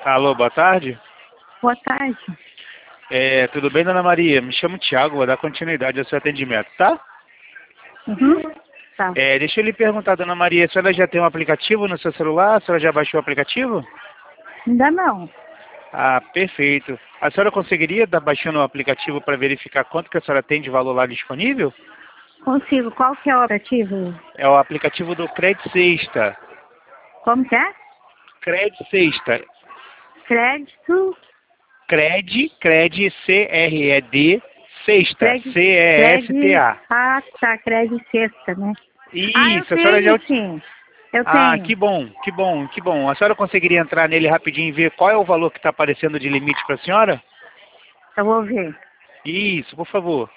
Alô, boa tarde. Boa tarde. Tudo bem, dona Maria? Me chamo Thiago, vou dar continuidade ao seu atendimento, tá? Uhum. Tá. Deixa eu lhe perguntar, dona Maria, a senhora já tem um aplicativo no seu celular? A senhora já baixou o aplicativo? Ainda não. Ah, perfeito. A senhora conseguiria estar baixando o aplicativo para verificar quanto que a senhora tem de valor lá disponível? Consigo. Qual que é o aplicativo? É o aplicativo do Cred Sexta. Como que é? Cred Sexta. Crédito. Cred, C-R-E-D, Sexta, C-E-S-T-A. Ah, tá. Crédito sexta, né? Eu Isso, a senhora já... tenho, sim. Eu Ah, tenho. que bom, que bom, que bom. A senhora conseguiria entrar nele rapidinho e ver qual é o valor que está aparecendo de limite para a senhora? Eu vou ver. Isso, por favor.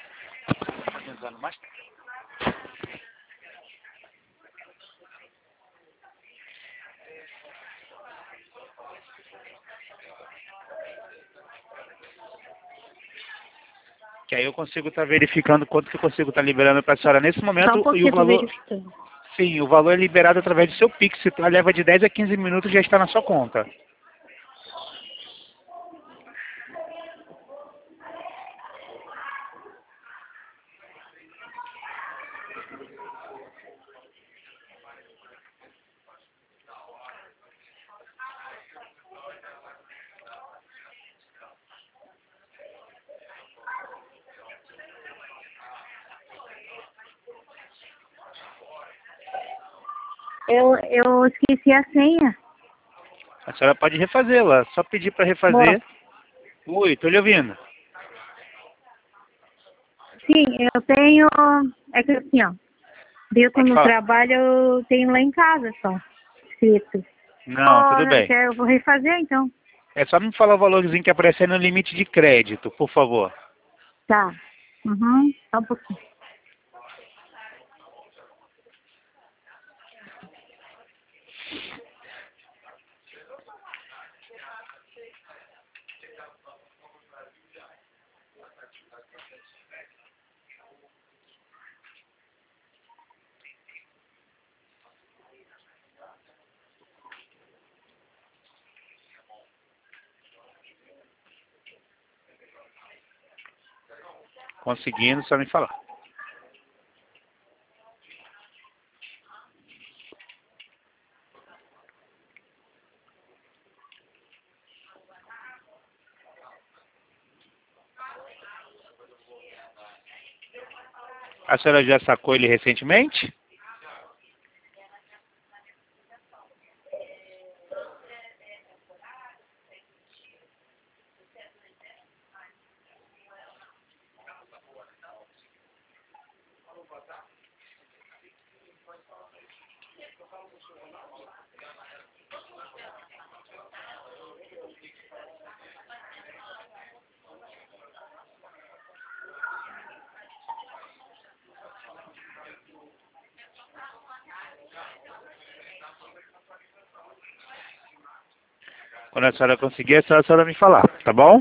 Que aí eu consigo estar verificando quanto que eu consigo estar liberando para a senhora nesse Só um momento e o pouquinho, tô valor... verificando. Sim, o valor é liberado através do seu Pix, tá? Leva de 10 a 15 minutos e já está na sua conta. Eu esqueci a senha. A senhora pode refazê-la, só pedir para Bom, refazer. Oi, tô lhe ouvindo. sim, eu tenho... É que assim, ó. Dentro Pode no falar. trabalho eu tenho lá em casa só. Escrito. Não, tudo bem. Eu vou refazer, então. É só me falar o valorzinho que aparecer no limite de crédito, por favor. Tá. Uhum. Só um pouquinho. Conseguindo, só me falar. A senhora já sacou ele recentemente? Quando a senhora conseguir, é só a senhora me falar, tá bom?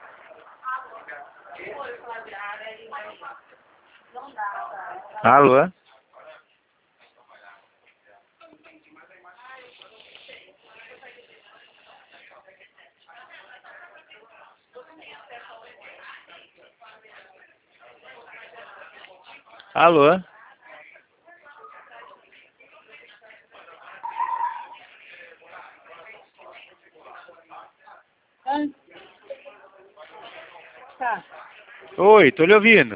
Alô? Alô? Tá. Oi, tô lhe ouvindo.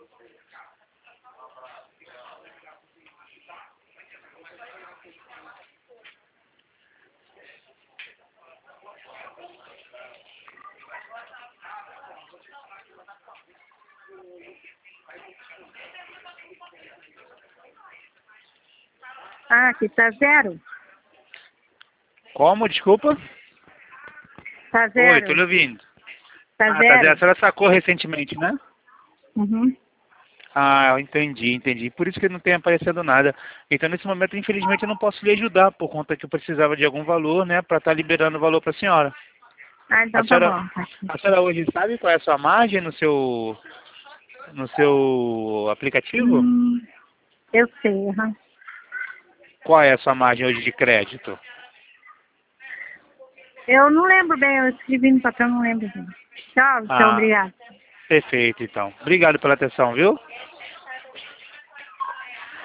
Ah, aqui tá zero. Como? Desculpa? Tá Oi, tô lhe zero. ouvindo. Tá Ah, tá zero. A zero. senhora sacou recentemente, né? Uhum. Ah, eu entendi. Por isso que não tem aparecendo nada. Então, nesse momento, infelizmente, eu não posso lhe ajudar, por conta que eu precisava de algum valor, né, para estar liberando o valor para a senhora. Ah, A então tá senhora, bom. Tá aqui. a senhora hoje sabe qual é a sua margem no seu aplicativo? Eu sei, uhum. Qual é a sua margem hoje de crédito? Eu não lembro bem, eu escrevi no papel, não lembro bem. Tchau, Ah, obrigado. perfeito, então. Obrigado pela atenção, viu?